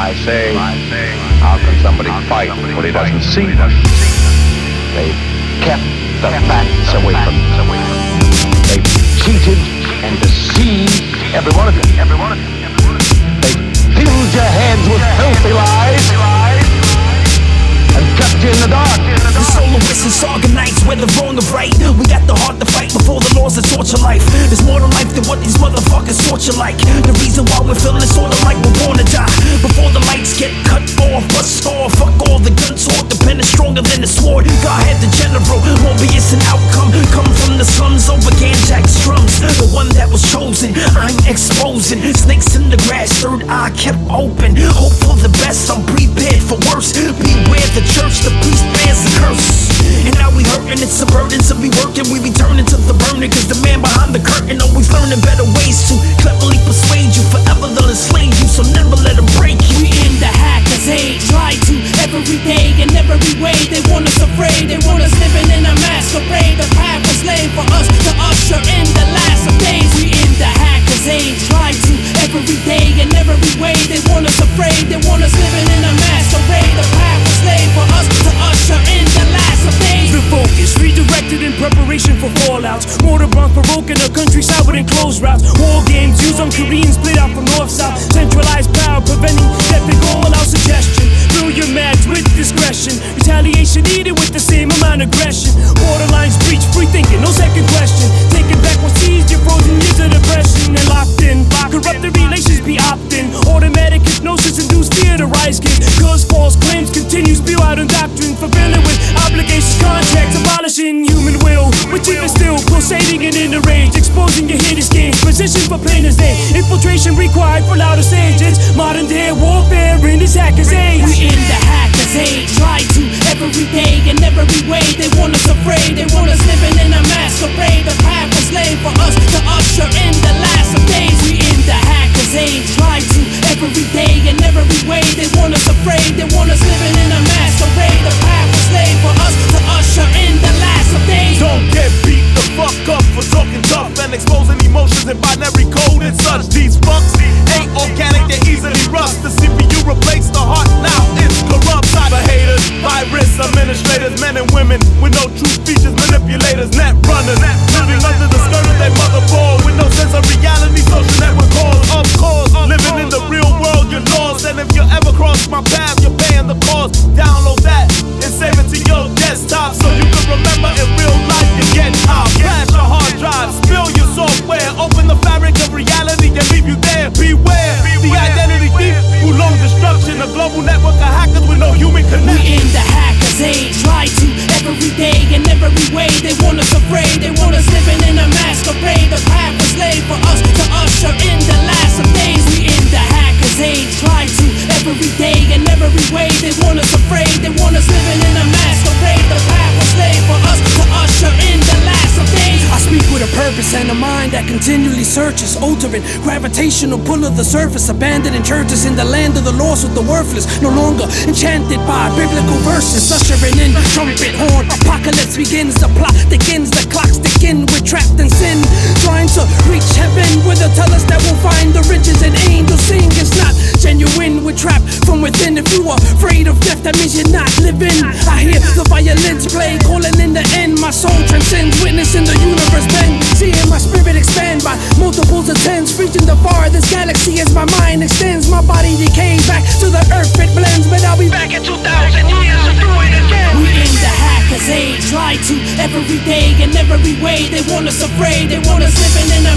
I say, how can somebody fight what he doesn't see? They've kept the facts away from them. They've cheated and deceived every one of you. They've filled your heads with filthy lies and kept you in the dark. The soloists and saga nights, whether wrong or right, we got the heart to fight before the laws that torture life. There's more to life than what these motherfuckers torture like. The reason why we're feeling sorta like we're born to die. Before the lights get cut off, bust off, fuck all the gun talk. The pen is stronger than the sword. God had the general, Morbius an outcome. Come from the slums over Ganjack's drums. The one that was chosen, I'm exposing. Snakes in the grass, third eye kept open. Hope for the best, I'm prepared for worse. Beware the church, the priest bears the curse. And now we hurtin', it's a burden to be working. We be turning to the burning, cause the man behind the curtain always learning better ways to cleverly persuade you. Forever they'll enslave you, so never let them break you. We in the hacker's age, try to every day in every way. They want us afraid, they want us living in a masquerade. The path was laid for us to usher in the last of days. We in the hacker's age, try to every day in every way. They want us afraid, they want us living in a masquerade. The path was laid for us to usher in the last of days. The focus redirected in preparation for fallouts. Mortar bombs provoking the countryside with enclosed routes. War games used on Koreans split out from north south. Centralized power preventing epic all-out suggestion. Fill your match with discretion. Retaliation needed with the same amount of aggression. Borderlines breach, free thinking, no second question. Taking back what's seized, your frozen years of depression. And locked in, corrupted relations be opt-in. Automatic hypnosis induced fear to rise kids. Cause false claims continue spew out in doctrine. Fulfilling with obligations, contracts, abolishing human will. Which even still pulsating and in the rage. Exposing your hidden schemes, position for plain as day. Infiltration required for louder sages. Modern day warfare in this hacker's age. We in the hacker's age, try to every day in every way. They want us afraid, they want us living in a masquerade. The path was laid for us to usher in the last of days. We in the hacker's age, try to every day in every way. They want us afraid, they want us living in a masquerade. The path was laid for us to usher in the last of days. Don't get beat the fuck up for talking tough and exposing emotions in binary code and such. These fucks ain't organic, they easily rust. The CPU replaced the heart, now it's corrupt. Cyber haters, virus administrators, men and women with no true features, manipulators, net runners, living under the skirt of their motherboard with no sense of reality. Social network calls, of course, living in the real world, you're lost. And if you ever cross my path, you're paying the cost. Download that and save it to your desktop so you can remember in real life you get out. Flash your hard drive, spill your software, open the fabric of reality and leave you there. Beware the identity thief who loan destruction, a global network of hackers with no human connection. We in the hacker's age, try to every day in every way. They want us afraid, they want us living in a masquerade. The path was laid for us to usher in the last of days. We in the hacker's age, try to every day in every way. They want us afraid, they want us living in a masquerade. The path was laid for us to usher in the last of days. I speak with a purpose and a mind that continually searches. Altering gravitational pull of the surface. Abandoning churches in the land of the lost with the worthless. No longer enchanted by biblical verses. Ushering in trumpet horn. Apocalypse begins, the plot begins, the clocks begin. We're trapped in sin, trying to reach heaven where they'll tell us that we'll find the riches and angels sing. It's not genuine, we're trapped from within. If you are afraid of death, that means you're not living. I hear the violins play, calling in the end. My soul transcends, witnessing the universe bend. Seeing my spirit expand by multiples of tens. Reaching the farthest galaxy as my mind extends. My body decays back to the earth, it blends. But I'll be back in 2,000 years to do it again. We in the hacker's age, try to every day in every way. They want us afraid, they want us living in a